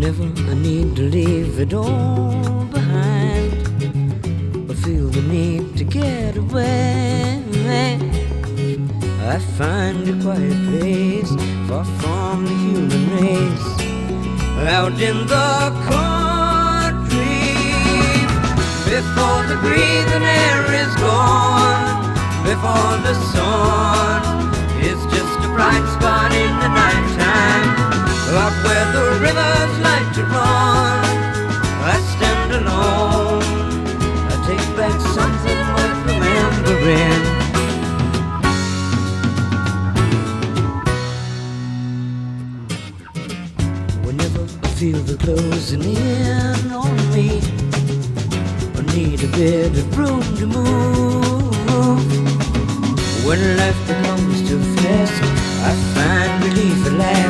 Whenever I need to leave it all behind, I feel the need to get away. I find a quiet place far from the human race, out in the country. Before the breathing air is gone, before the sun is just a bright spot in the nighttime, up where the rivers like to run, I stand alone. I take back something worth remembering. Whenever I feel the closing in on me, I need a bit of room to move. When life becomes too fast, I find relief at last